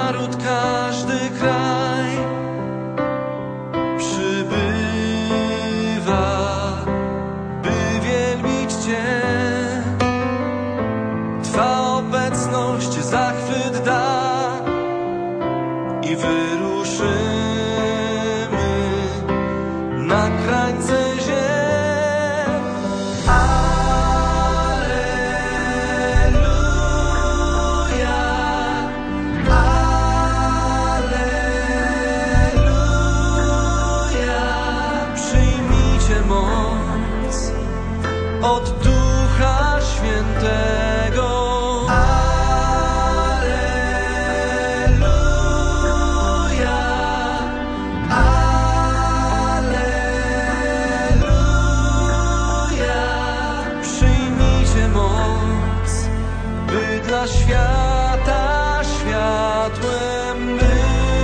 naród, każdy kraj przybywa, by wielbić Cię. Twa obecność zachwyt da i wyruszymy na krańce ziem. Od Ducha Świętego. Alleluja, alleluja. Przyjmijcie moc, by dla świata światłem być.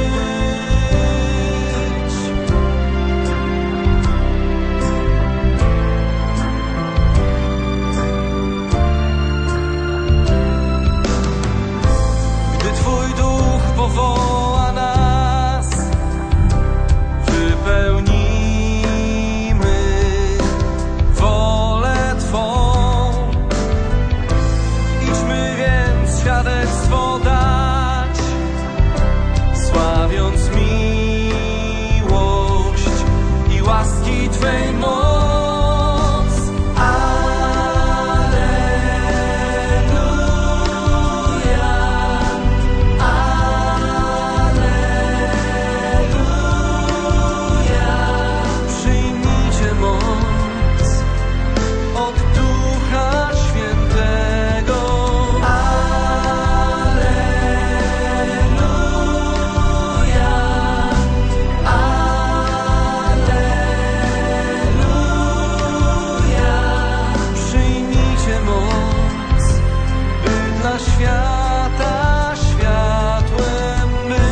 Powoła nas, wypełnimy wolę Twą. Idźmy więc świadectwo dać, sławiąc miłość i łaski Twej moc. Świata światłem być.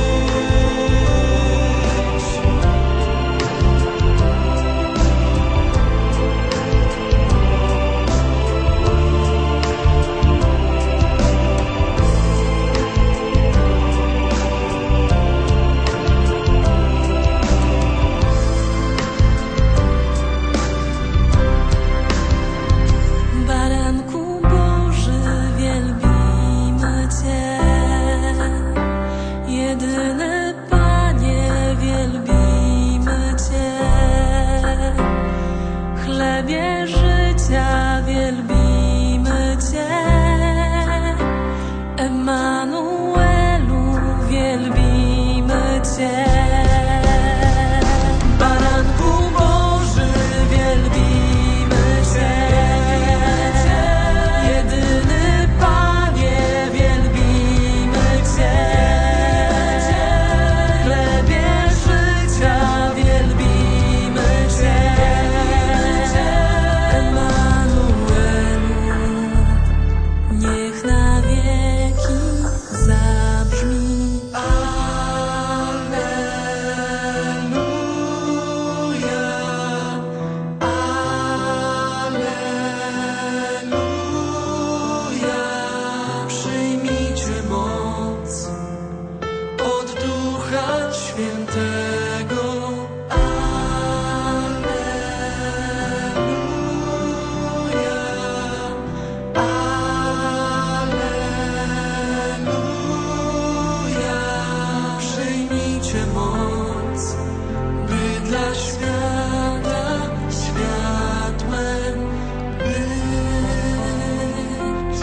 Baranku Boży, wielbimy Cię. Jedyny Panie, wielbimy Cię. Chlebie życia, wielbimy Cię. Emanuelu, wielbimy Cię. Baranku Boży, wielbimy Cię. Jedyny Panie, wielbimy Cię. Chlebie życia, wielbimy Cię. Emanuelu, niech na wieki zabrzmi. Alleluja, alleluja. Przyjmijcie moc od Ducha Świętego. Alleluja, alleluja. Przyjmijcie moc, by dla świata światłem być.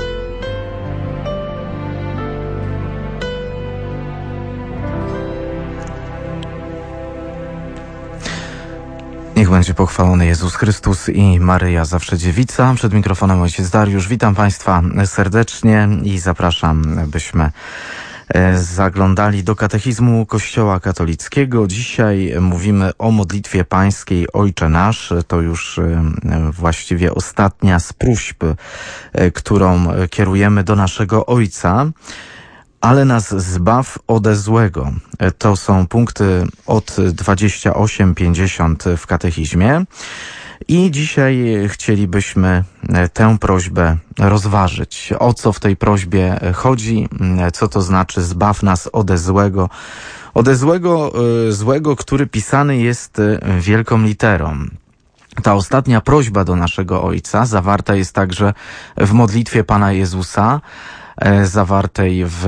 Niech będzie pochwalony Jezus Chrystus i Maryja zawsze dziewica. Przed mikrofonem ojciec Dariusz. Witam Państwa serdecznie i zapraszam, byśmy zaglądali do katechizmu Kościoła katolickiego. Dzisiaj mówimy o modlitwie pańskiej Ojcze Nasz. To już właściwie ostatnia z próśb, którą kierujemy do naszego Ojca. Ale nas zbaw ode złego. To są punkty od 28-50 w katechizmie. I dzisiaj chcielibyśmy tę prośbę rozważyć. O co w tej prośbie chodzi? Co to znaczy zbaw nas ode złego? Ode złego, który pisany jest wielką literą. Ta ostatnia prośba do naszego Ojca zawarta jest także w modlitwie Pana Jezusa, zawartej w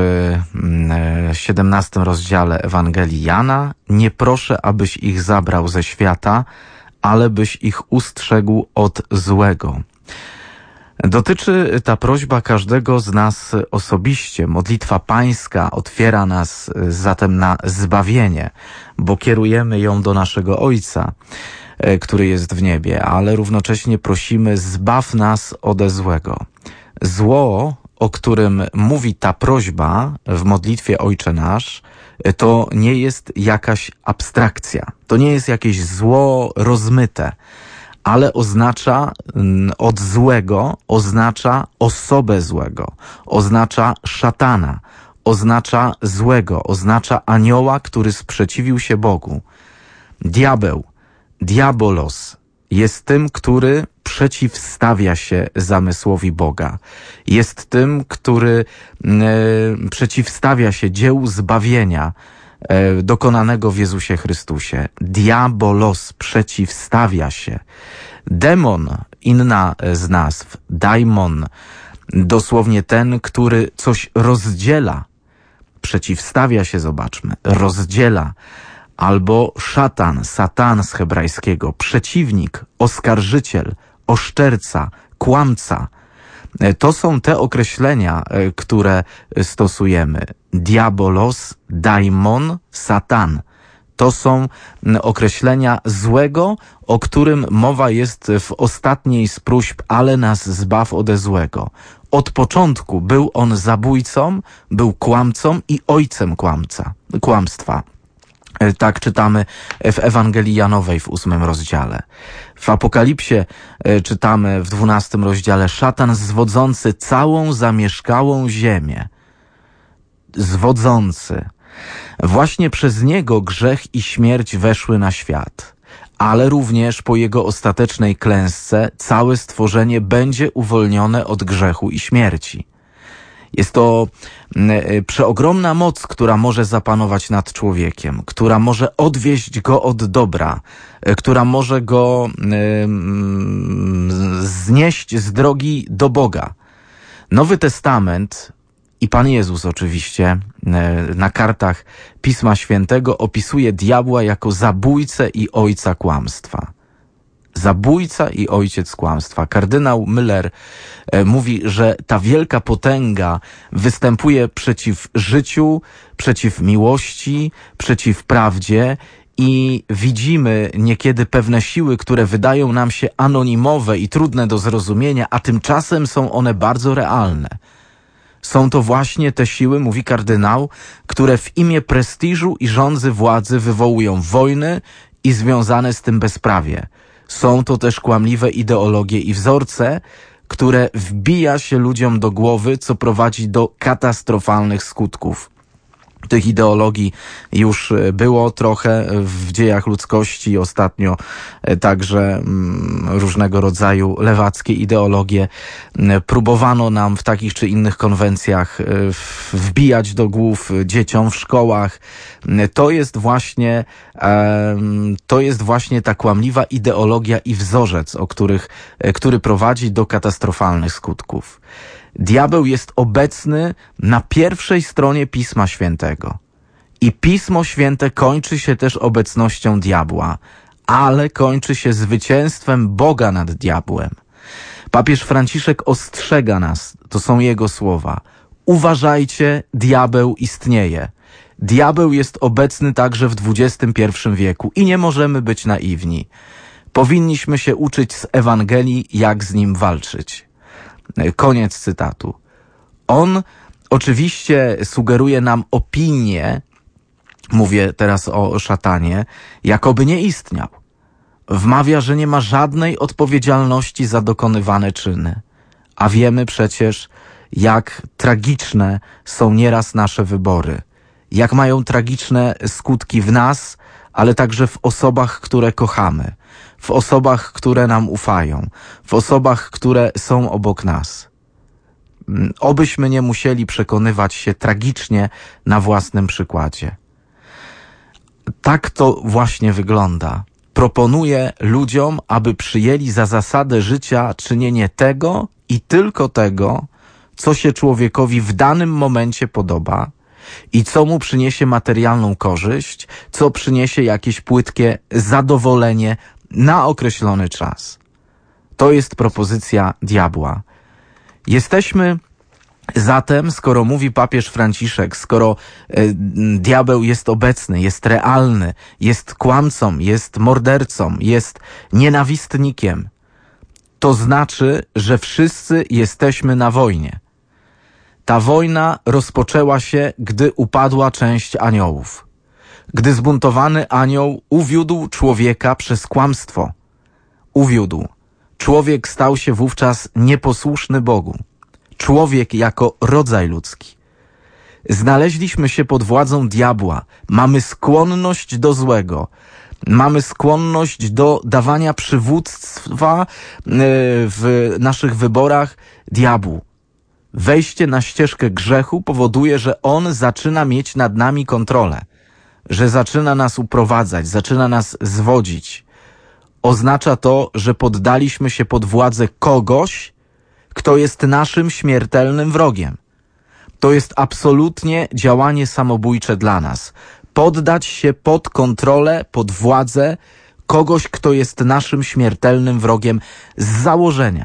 17 rozdziale Ewangelii Jana. Nie proszę, abyś ich zabrał ze świata, ale byś ich ustrzegł od złego. Dotyczy ta prośba każdego z nas osobiście. Modlitwa pańska otwiera nas zatem na zbawienie, bo kierujemy ją do naszego Ojca, który jest w niebie, ale równocześnie prosimy: zbaw nas ode złego. Zło, o którym mówi ta prośba w modlitwie Ojcze Nasz, to nie jest jakaś abstrakcja. To nie jest jakieś zło rozmyte, ale oznacza od złego, oznacza osobę złego, oznacza szatana, oznacza złego, oznacza anioła, który sprzeciwił się Bogu. Diabeł, diabolos, jest tym, który przeciwstawia się zamysłowi Boga. Jest tym, który przeciwstawia się dziełu zbawienia dokonanego w Jezusie Chrystusie. Diabolos przeciwstawia się. Demon, inna z nazw, daimon, dosłownie ten, który coś rozdziela. Przeciwstawia się, zobaczmy, rozdziela. Albo szatan, satan z hebrajskiego, przeciwnik, oskarżyciel, oszczerca, kłamca. To są te określenia, które stosujemy. Diabolos, daimon, satan. To są określenia złego, o którym mowa jest w ostatniej z próśb: ale nas zbaw ode złego. Od początku był on zabójcą, był kłamcą i ojcem kłamstwa. Tak czytamy w Ewangelii Janowej w 8 rozdziale. W Apokalipsie czytamy w 12 rozdziale: szatan zwodzący całą zamieszkałą ziemię. Zwodzący. Właśnie przez niego grzech i śmierć weszły na świat, ale również po jego ostatecznej klęsce całe stworzenie będzie uwolnione od grzechu i śmierci. Jest to przeogromna moc, która może zapanować nad człowiekiem, która może odwieźć go od dobra, która może go znieść z drogi do Boga. Nowy Testament i Pan Jezus oczywiście na kartach Pisma Świętego opisuje diabła jako zabójcę i ojca kłamstwa. Zabójca i ojciec kłamstwa. Kardynał Müller mówi, że ta wielka potęga występuje przeciw życiu, przeciw miłości, przeciw prawdzie i widzimy niekiedy pewne siły, które wydają nam się anonimowe i trudne do zrozumienia, a tymczasem są one bardzo realne. Są to właśnie te siły, mówi kardynał, które w imię prestiżu i rządzy władzy wywołują wojny i związane z tym bezprawie. Są to też kłamliwe ideologie i wzorce, które wbija się ludziom do głowy, co prowadzi do katastrofalnych skutków. Tych ideologii już było trochę w dziejach ludzkości. Ostatnio także różnego rodzaju lewackie ideologie próbowano nam w takich czy innych konwencjach wbijać do głów dzieciom w szkołach. To jest właśnie ta kłamliwa ideologia i wzorzec, który prowadzi do katastrofalnych skutków. Diabeł jest obecny na pierwszej stronie Pisma Świętego. I Pismo Święte kończy się też obecnością diabła, ale kończy się zwycięstwem Boga nad diabłem. Papież Franciszek ostrzega nas, to są jego słowa: uważajcie, diabeł istnieje. Diabeł jest obecny także w XXI wieku i nie możemy być naiwni. Powinniśmy się uczyć z Ewangelii, jak z nim walczyć. Koniec cytatu. On oczywiście sugeruje nam opinię, mówię teraz o szatanie, jakoby nie istniał. Wmawia, że nie ma żadnej odpowiedzialności za dokonywane czyny. A wiemy przecież, jak tragiczne są nieraz nasze wybory. Jak mają tragiczne skutki w nas, ale także w osobach, które kochamy. w osobach, które nam ufają, w osobach, które są obok nas. Obyśmy nie musieli przekonywać się tragicznie na własnym przykładzie. Tak to właśnie wygląda. Proponuję ludziom, aby przyjęli za zasadę życia czynienie tego i tylko tego, co się człowiekowi w danym momencie podoba i co mu przyniesie materialną korzyść, co przyniesie jakieś płytkie zadowolenie na określony czas. To jest propozycja diabła. Jesteśmy zatem, skoro mówi papież Franciszek, skoro diabeł jest obecny, jest realny, jest kłamcą, jest mordercą, jest nienawistnikiem, to znaczy, że wszyscy jesteśmy na wojnie. Ta wojna rozpoczęła się, gdy upadła część aniołów. Gdy zbuntowany anioł uwiódł człowieka przez kłamstwo. Uwiódł. Człowiek stał się wówczas nieposłuszny Bogu. Człowiek jako rodzaj ludzki. Znaleźliśmy się pod władzą diabła. Mamy skłonność do złego. Mamy skłonność do dawania przywództwa w naszych wyborach diabłu. Wejście na ścieżkę grzechu powoduje, że on zaczyna mieć nad nami kontrolę. Że zaczyna nas uprowadzać, zaczyna nas zwodzić. Oznacza to, że poddaliśmy się pod władzę kogoś, kto jest naszym śmiertelnym wrogiem. To jest absolutnie działanie samobójcze dla nas. Poddać się pod kontrolę, pod władzę kogoś, kto jest naszym śmiertelnym wrogiem z założenia.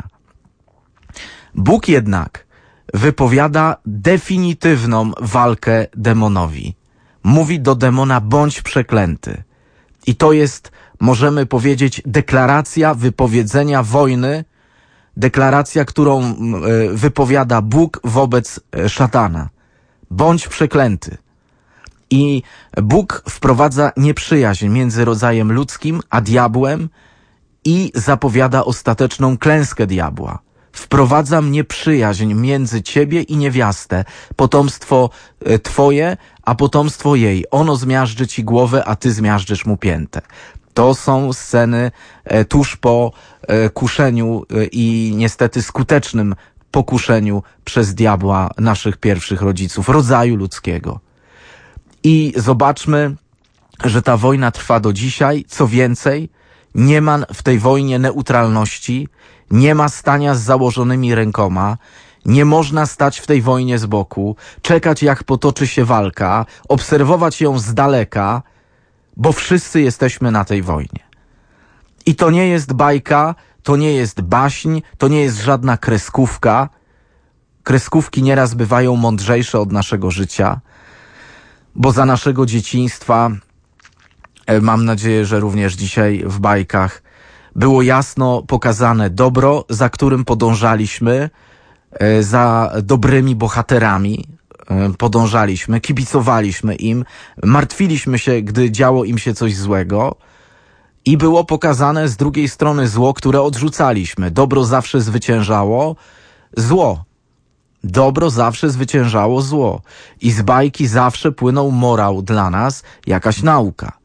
Bóg jednak wypowiada definitywną walkę demonowi. Mówi do demona: bądź przeklęty. I to jest, możemy powiedzieć, deklaracja wypowiedzenia wojny, deklaracja, którą wypowiada Bóg wobec szatana. Bądź przeklęty. I Bóg wprowadza nieprzyjaźń między rodzajem ludzkim a diabłem i zapowiada ostateczną klęskę diabła. Wprowadzam nieprzyjaźń między ciebie i niewiastę, potomstwo twoje, a potomstwo jej. Ono zmiażdży ci głowę, a ty zmiażdżysz mu piętę. To są sceny tuż po kuszeniu i niestety skutecznym pokuszeniu przez diabła naszych pierwszych rodziców, rodzaju ludzkiego. I zobaczmy, że ta wojna trwa do dzisiaj. Co więcej, nie ma w tej wojnie neutralności, nie ma stania z założonymi rękoma, nie można stać w tej wojnie z boku, czekać jak potoczy się walka, obserwować ją z daleka, bo wszyscy jesteśmy na tej wojnie. I to nie jest bajka, to nie jest baśń, to nie jest żadna kreskówka. Kreskówki nieraz bywają mądrzejsze od naszego życia, bo za naszego dzieciństwa, mam nadzieję, że również dzisiaj w bajkach, było jasno pokazane dobro, za którym podążaliśmy, za dobrymi bohaterami podążaliśmy, kibicowaliśmy im, martwiliśmy się, gdy działo im się coś złego i było pokazane z drugiej strony zło, które odrzucaliśmy. Dobro zawsze zwyciężało zło. Dobro zawsze zwyciężało zło. I z bajki zawsze płynął morał dla nas, jakaś nauka.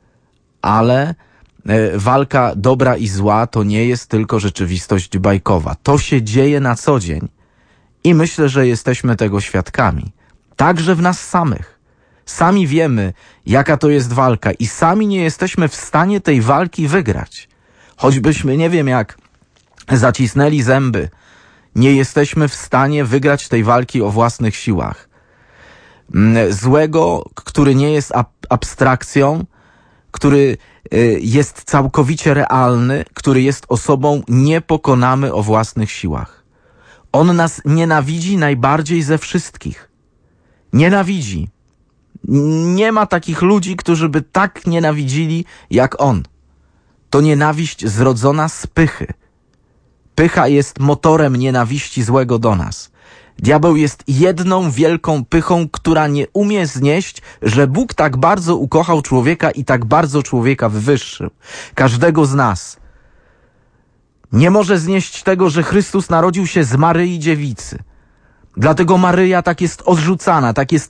Ale walka dobra i zła to nie jest tylko rzeczywistość bajkowa. To się dzieje na co dzień. I myślę, że jesteśmy tego świadkami. Także w nas samych. Sami wiemy, jaka to jest walka i sami nie jesteśmy w stanie tej walki wygrać. Choćbyśmy, nie wiem jak, zacisnęli zęby, nie jesteśmy w stanie wygrać tej walki o własnych siłach. Złego, który nie jest abstrakcją, który jest całkowicie realny, który jest osobą, nie pokonamy o własnych siłach. On nas nienawidzi najbardziej ze wszystkich. Nienawidzi. Nie ma takich ludzi, którzy by tak nienawidzili jak on. To nienawiść zrodzona z pychy. Pycha jest motorem nienawiści złego do nas. Diabeł jest jedną wielką pychą, która nie umie znieść, że Bóg tak bardzo ukochał człowieka i tak bardzo człowieka wywyższył. Każdego z nas. Nie może znieść tego, że Chrystus narodził się z Maryi Dziewicy. Dlatego Maryja tak jest odrzucana, tak jest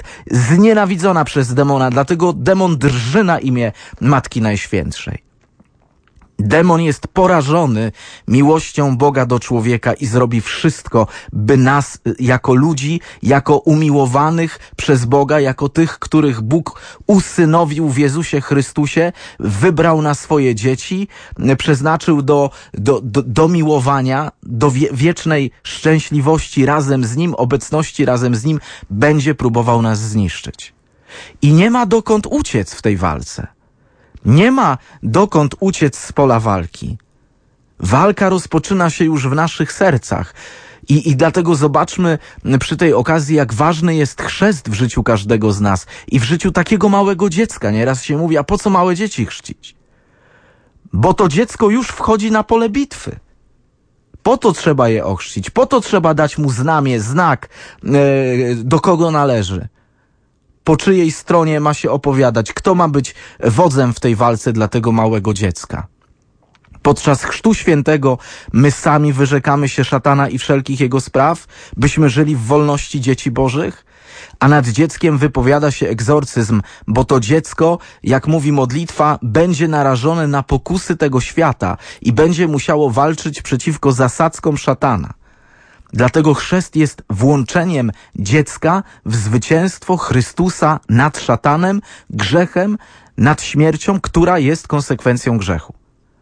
znienawidzona przez demona, dlatego demon drży na imię Matki Najświętszej. Demon jest porażony miłością Boga do człowieka i zrobi wszystko, by nas jako ludzi, jako umiłowanych przez Boga, jako tych, których Bóg usynowił w Jezusie Chrystusie, wybrał na swoje dzieci, przeznaczył do miłowania, do wiecznej szczęśliwości razem z Nim, obecności razem z Nim, będzie próbował nas zniszczyć. I nie ma dokąd uciec w tej walce. Nie ma dokąd uciec z pola walki. Walka rozpoczyna się już w naszych sercach. I dlatego zobaczmy przy tej okazji, jak ważny jest chrzest w życiu każdego z nas i w życiu takiego małego dziecka. Nieraz się mówi, a po co małe dzieci chrzcić? Bo to dziecko już wchodzi na pole bitwy. Po to trzeba je ochrzcić, po to trzeba dać mu znamię, znak, do kogo należy. Po czyjej stronie ma się opowiadać, kto ma być wodzem w tej walce dla tego małego dziecka. Podczas Chrztu Świętego my sami wyrzekamy się szatana i wszelkich jego spraw, byśmy żyli w wolności dzieci Bożych, a nad dzieckiem wypowiada się egzorcyzm, bo to dziecko, jak mówi modlitwa, będzie narażone na pokusy tego świata i będzie musiało walczyć przeciwko zasadzkom szatana. Dlatego chrzest jest włączeniem dziecka w zwycięstwo Chrystusa nad szatanem, grzechem, nad śmiercią, która jest konsekwencją grzechu.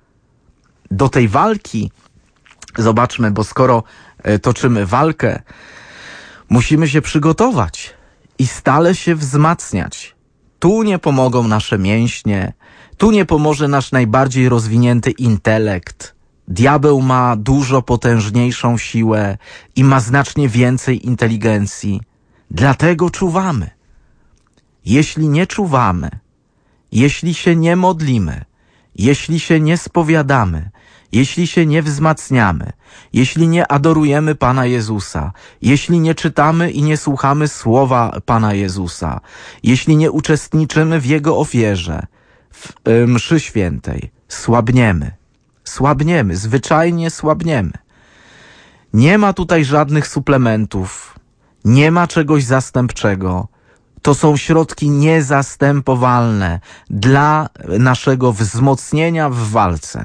Do tej walki, zobaczmy, bo skoro toczymy walkę, musimy się przygotować i stale się wzmacniać. Tu nie pomogą nasze mięśnie, tu nie pomoże nasz najbardziej rozwinięty intelekt. Diabeł ma dużo potężniejszą siłę i ma znacznie więcej inteligencji. Dlatego czuwamy. Jeśli nie czuwamy, jeśli się nie modlimy, jeśli się nie spowiadamy, jeśli się nie wzmacniamy, jeśli nie adorujemy Pana Jezusa, jeśli nie czytamy i nie słuchamy słowa Pana Jezusa, jeśli nie uczestniczymy w Jego ofierze, w mszy świętej, słabniemy. Słabniemy, zwyczajnie słabniemy. Nie ma tutaj żadnych suplementów, nie ma czegoś zastępczego. To są środki niezastępowalne dla naszego wzmocnienia w walce.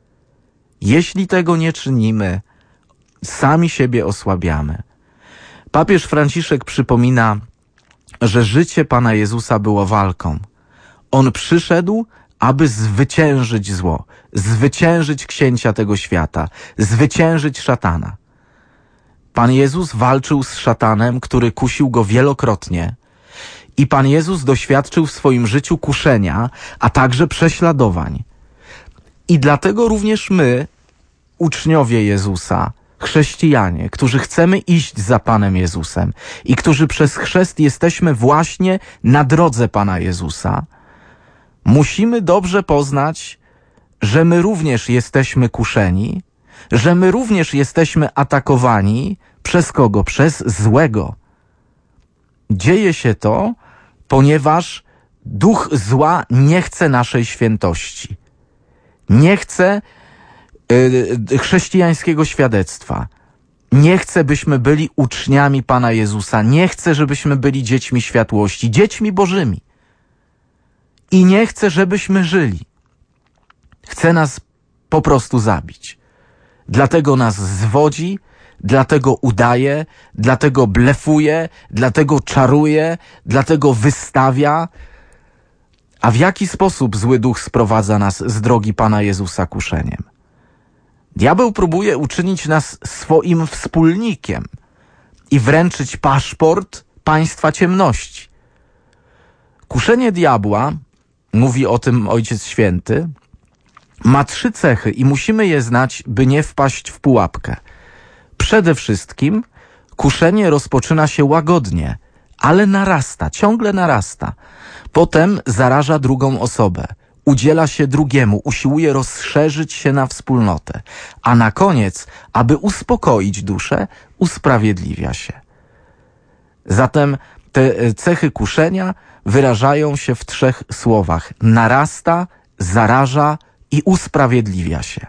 Jeśli tego nie czynimy, sami siebie osłabiamy. Papież Franciszek przypomina, że życie Pana Jezusa było walką. On przyszedł, aby zwyciężyć zło, zwyciężyć księcia tego świata, zwyciężyć szatana. Pan Jezus walczył z szatanem, który kusił go wielokrotnie i Pan Jezus doświadczył w swoim życiu kuszenia, a także prześladowań. I dlatego również my, uczniowie Jezusa, chrześcijanie, którzy chcemy iść za Panem Jezusem i którzy przez chrzest jesteśmy właśnie na drodze Pana Jezusa, musimy dobrze poznać, że my również jesteśmy kuszeni, że my również jesteśmy atakowani przez kogo? Przez złego. Dzieje się to, ponieważ duch zła nie chce naszej świętości. Nie chce chrześcijańskiego świadectwa. Nie chce, byśmy byli uczniami Pana Jezusa. Nie chce, żebyśmy byli dziećmi światłości, dziećmi Bożymi. I nie chce, żebyśmy żyli. Chce nas po prostu zabić. Dlatego nas zwodzi, dlatego udaje, dlatego blefuje, dlatego czaruje, dlatego wystawia. A w jaki sposób zły duch sprowadza nas z drogi Pana Jezusa kuszeniem? Diabeł próbuje uczynić nas swoim wspólnikiem i wręczyć paszport państwa ciemności. Kuszenie diabła, mówi o tym Ojciec Święty, ma 3 cechy i musimy je znać, by nie wpaść w pułapkę. Przede wszystkim kuszenie rozpoczyna się łagodnie, ale narasta, ciągle narasta. Potem zaraża drugą osobę, udziela się drugiemu, usiłuje rozszerzyć się na wspólnotę, a na koniec, aby uspokoić duszę, usprawiedliwia się. Zatem te cechy kuszenia wyrażają się w 3 słowach. Narasta, zaraża i usprawiedliwia się.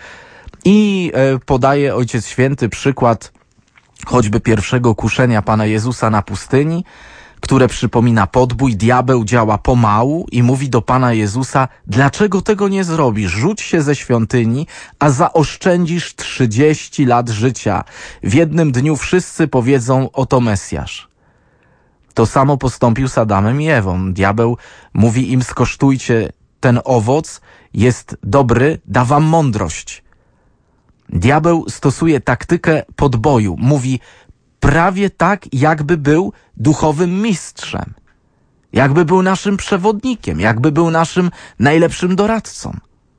I podaje Ojciec Święty przykład choćby pierwszego kuszenia Pana Jezusa na pustyni, które przypomina podbój. Diabeł działa pomału i mówi do Pana Jezusa: dlaczego tego nie zrobisz? Rzuć się ze świątyni, a zaoszczędzisz 30 lat życia. W jednym dniu wszyscy powiedzą: oto Mesjasz. To samo postąpił z Adamem i Ewą. Diabeł mówi im: skosztujcie, ten owoc jest dobry, da wam mądrość. Diabeł stosuje taktykę podboju. Mówi prawie tak, jakby był duchowym mistrzem. Jakby był naszym przewodnikiem, jakby był naszym najlepszym doradcą.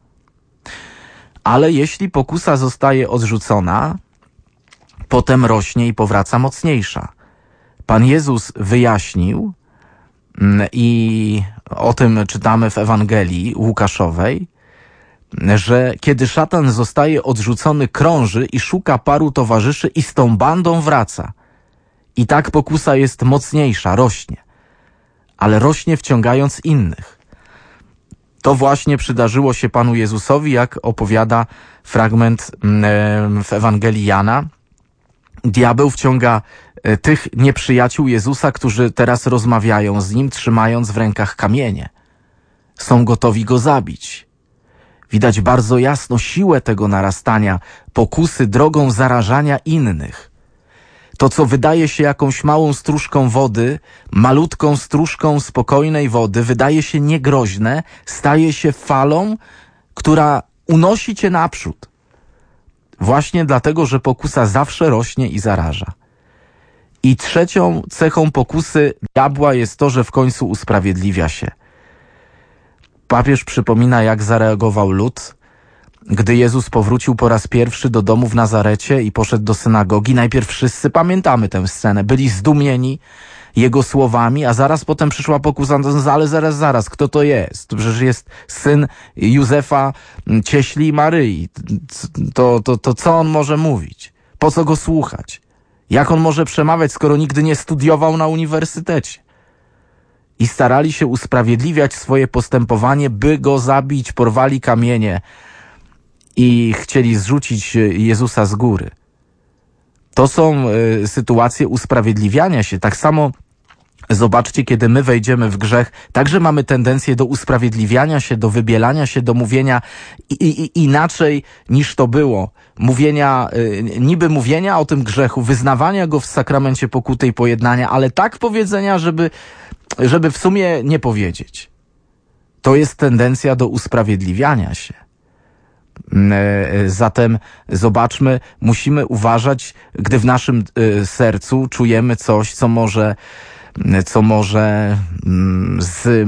Ale jeśli pokusa zostaje odrzucona, potem rośnie i powraca mocniejsza. Pan Jezus wyjaśnił, i o tym czytamy w Ewangelii Łukaszowej, że kiedy szatan zostaje odrzucony, krąży i szuka paru towarzyszy i z tą bandą wraca. I tak pokusa jest mocniejsza, rośnie. Ale rośnie wciągając innych. To właśnie przydarzyło się Panu Jezusowi, jak opowiada fragment w Ewangelii Jana. Diabeł wciąga tych nieprzyjaciół Jezusa, którzy teraz rozmawiają z Nim, trzymając w rękach kamienie. Są gotowi Go zabić. Widać bardzo jasno siłę tego narastania pokusy drogą zarażania innych. To, co wydaje się jakąś małą stróżką wody, malutką stróżką spokojnej wody, wydaje się niegroźne, staje się falą, która unosi cię naprzód. Właśnie dlatego, że pokusa zawsze rośnie i zaraża. I trzecią cechą pokusy diabła jest to, że w końcu usprawiedliwia się. Papież przypomina, jak zareagował lud, gdy Jezus powrócił po raz pierwszy do domu w Nazarecie i poszedł do synagogi. Najpierw wszyscy pamiętamy tę scenę. Byli zdumieni Jego słowami, a zaraz potem przyszła pokusa: ale zaraz, kto to jest? To przecież jest syn Józefa, cieśli i Maryi. To co on może mówić? Po co go słuchać? Jak on może przemawiać, skoro nigdy nie studiował na uniwersytecie? I starali się usprawiedliwiać swoje postępowanie, by go zabić. Porwali kamienie i chcieli zrzucić Jezusa z góry. To są sytuacje usprawiedliwiania się. Tak samo zobaczcie, kiedy my wejdziemy w grzech, także mamy tendencję do usprawiedliwiania się, do wybielania się, do mówienia inaczej niż to było. Niby mówienia o tym grzechu, wyznawania go w sakramencie pokuty i pojednania, ale tak powiedzenia, żeby w sumie nie powiedzieć. To jest tendencja do usprawiedliwiania się. Zatem zobaczmy, musimy uważać, gdy w naszym sercu czujemy coś, co może z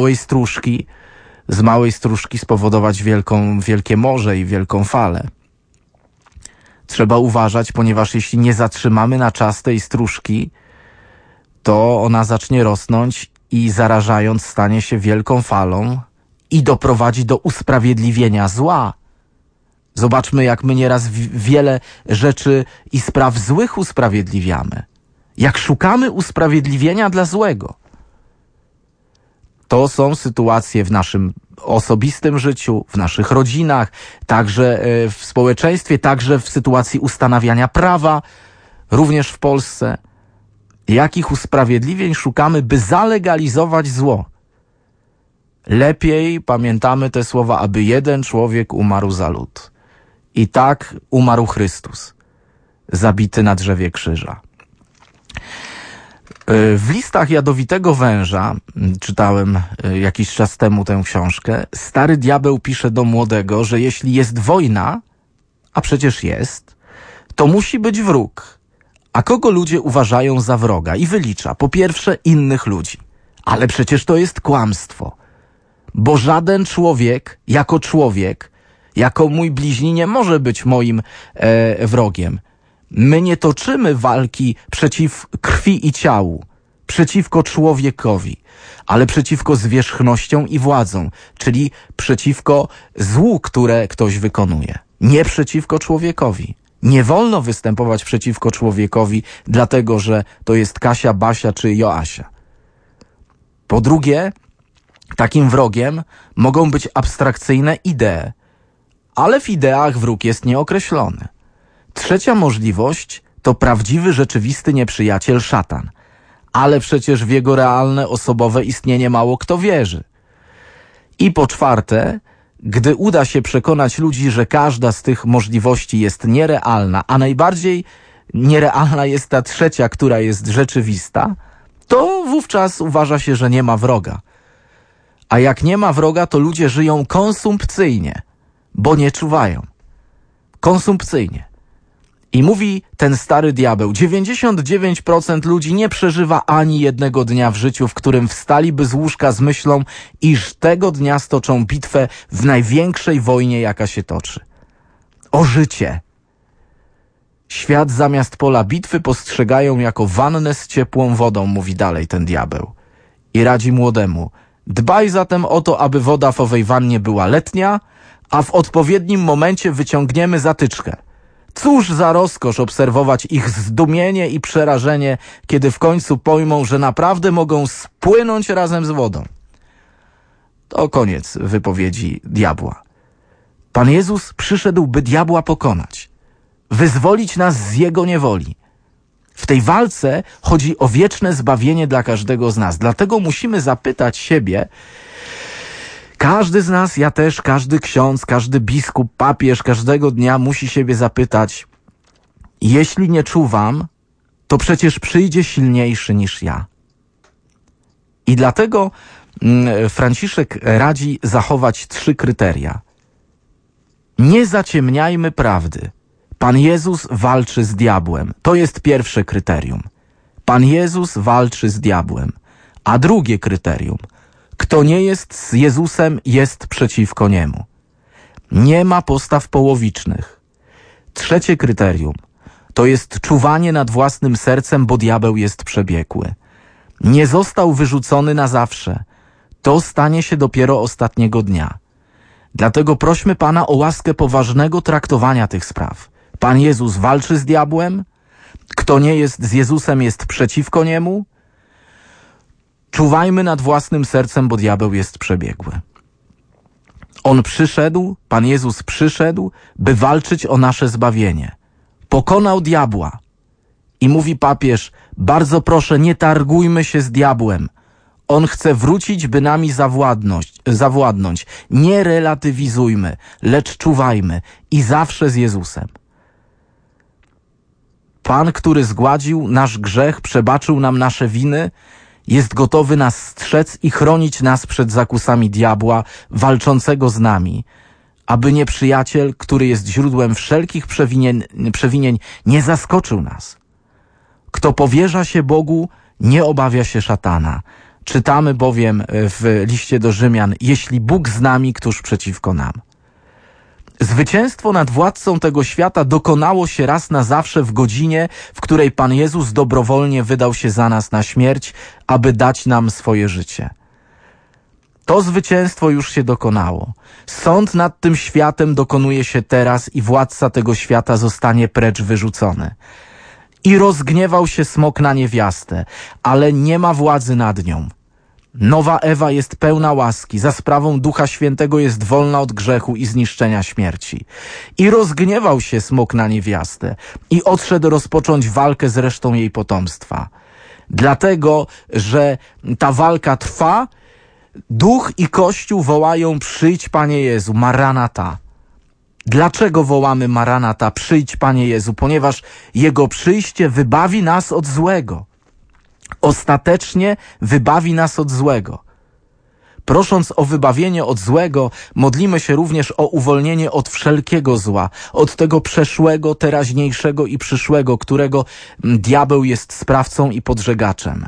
małej stróżki spowodować wielkie morze i wielką falę. Trzeba uważać, ponieważ jeśli nie zatrzymamy na czas tej stróżki, to ona zacznie rosnąć i zarażając stanie się wielką falą i doprowadzi do usprawiedliwienia zła. Zobaczmy, jak my nieraz wiele rzeczy i spraw złych usprawiedliwiamy. Jak szukamy usprawiedliwienia dla złego. To są sytuacje w naszym osobistym życiu, w naszych rodzinach, także w społeczeństwie, także w sytuacji ustanawiania prawa, również w Polsce. Jakich usprawiedliwień szukamy, by zalegalizować zło? Lepiej pamiętamy te słowa, aby jeden człowiek umarł za lud. I tak umarł Chrystus, zabity na drzewie krzyża. W listach Jadowitego Węża, czytałem jakiś czas temu tę książkę, stary diabeł pisze do młodego, że jeśli jest wojna, a przecież jest, to musi być wróg. A kogo ludzie uważają za wroga? I wylicza, po pierwsze, innych ludzi. Ale przecież to jest kłamstwo. Bo żaden człowiek, jako mój bliźni, nie może być moim wrogiem. My nie toczymy walki przeciw krwi i ciału, przeciwko człowiekowi, ale przeciwko zwierzchnościom i władzom, czyli przeciwko złu, które ktoś wykonuje. Nie przeciwko człowiekowi. Nie wolno występować przeciwko człowiekowi, dlatego że to jest Kasia, Basia czy Joasia. Po drugie, takim wrogiem mogą być abstrakcyjne idee, ale w ideach wróg jest nieokreślony. Trzecia możliwość to prawdziwy, rzeczywisty nieprzyjaciel, szatan. ale przecież w jego realne, osobowe istnienie mało kto wierzy. I po czwarte, gdy uda się przekonać ludzi, że każda z tych możliwości jest nierealna, a najbardziej nierealna jest ta trzecia, która jest rzeczywista, to wówczas uważa się, że nie ma wroga. A jak nie ma wroga, to ludzie żyją konsumpcyjnie, bo nie czuwają. Konsumpcyjnie. I mówi ten stary diabeł, 99% ludzi nie przeżywa ani jednego dnia w życiu, w którym wstaliby z łóżka z myślą, iż tego dnia stoczą bitwę w największej wojnie, jaka się toczy. O życie. Świat zamiast pola bitwy postrzegają jako wannę z ciepłą wodą, mówi dalej ten diabeł. I radzi młodemu, dbaj zatem o to, aby woda w owej wannie była letnia, a w odpowiednim momencie wyciągniemy zatyczkę. Cóż za rozkosz obserwować ich zdumienie i przerażenie, kiedy w końcu pojmą, że naprawdę mogą spłynąć razem z wodą. To koniec wypowiedzi diabła. Pan Jezus przyszedł, by diabła pokonać, wyzwolić nas z jego niewoli. W tej walce chodzi o wieczne zbawienie dla każdego z nas. Dlatego musimy zapytać siebie, każdy z nas, ja też, każdy ksiądz, każdy biskup, papież, każdego dnia musi siebie zapytać, jeśli nie czuwam, to przecież przyjdzie silniejszy niż ja. I dlatego Franciszek radzi zachować 3 kryteria. Nie zaciemniajmy prawdy. Pan Jezus walczy z diabłem. To jest pierwsze kryterium. Pan Jezus walczy z diabłem. A drugie kryterium. Kto nie jest z Jezusem, jest przeciwko Niemu. Nie ma postaw połowicznych. Trzecie kryterium. To jest czuwanie nad własnym sercem, bo diabeł jest przebiegły. Nie został wyrzucony na zawsze. To stanie się dopiero ostatniego dnia. Dlatego prośmy Pana o łaskę poważnego traktowania tych spraw. Pan Jezus walczy z diabłem. Kto nie jest z Jezusem, jest przeciwko Niemu. Czuwajmy nad własnym sercem, bo diabeł jest przebiegły. On przyszedł, Pan Jezus przyszedł, by walczyć o nasze zbawienie. Pokonał diabła. I mówi papież, bardzo proszę, nie targujmy się z diabłem. On chce wrócić, by nami zawładnąć. Nie relatywizujmy, lecz czuwajmy i zawsze z Jezusem. Pan, który zgładził nasz grzech, przebaczył nam nasze winy, jest gotowy nas strzec i chronić nas przed zakusami diabła walczącego z nami, aby nieprzyjaciel, który jest źródłem wszelkich przewinień, nie zaskoczył nas. Kto powierza się Bogu, nie obawia się szatana. Czytamy bowiem w liście do Rzymian, jeśli Bóg z nami, któż przeciwko nam. Zwycięstwo nad władcą tego świata dokonało się raz na zawsze w godzinie, w której Pan Jezus dobrowolnie wydał się za nas na śmierć, aby dać nam swoje życie. To zwycięstwo już się dokonało. Sąd nad tym światem dokonuje się teraz i władca tego świata zostanie precz wyrzucony. I rozgniewał się smok na niewiastę, ale nie ma władzy nad nią. Nowa Ewa jest pełna łaski, za sprawą Ducha Świętego jest wolna od grzechu i zniszczenia śmierci. I rozgniewał się smok na niewiastę i odszedł rozpocząć walkę z resztą jej potomstwa. Dlatego, że ta walka trwa, Duch i Kościół wołają: przyjdź, Panie Jezu, Maranata. Dlaczego wołamy Maranata, przyjdź, Panie Jezu? Ponieważ Jego przyjście wybawi nas od złego. Ostatecznie wybawi nas od złego. Prosząc o wybawienie od złego, modlimy się również o uwolnienie od wszelkiego zła, od tego przeszłego, teraźniejszego i przyszłego, którego diabeł jest sprawcą i podżegaczem.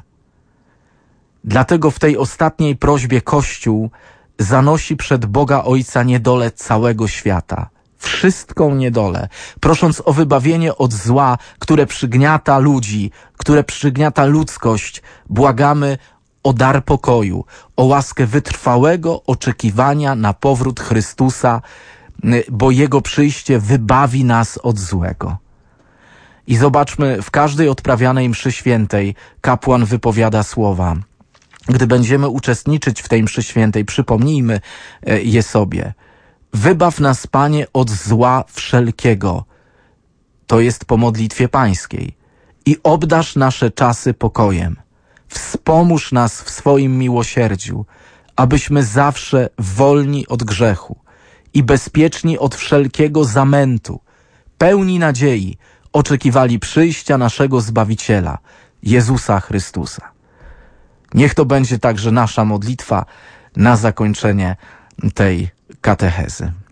Dlatego w tej ostatniej prośbie Kościół zanosi przed Boga Ojca niedolę całego świata. Wszystką niedolę, prosząc o wybawienie od zła, które przygniata ludzi, które przygniata ludzkość, błagamy o dar pokoju, o łaskę wytrwałego oczekiwania na powrót Chrystusa, bo Jego przyjście wybawi nas od złego. I zobaczmy, w każdej odprawianej mszy świętej kapłan wypowiada słowa. Gdy będziemy uczestniczyć w tej mszy świętej, przypomnijmy je sobie. Wybaw nas, Panie, od zła wszelkiego. To jest po modlitwie pańskiej. I obdarz nasze czasy pokojem. Wspomóż nas w swoim miłosierdziu, abyśmy zawsze wolni od grzechu i bezpieczni od wszelkiego zamętu, pełni nadziei, oczekiwali przyjścia naszego Zbawiciela, Jezusa Chrystusa. Niech to będzie także nasza modlitwa na zakończenie tej katechezy.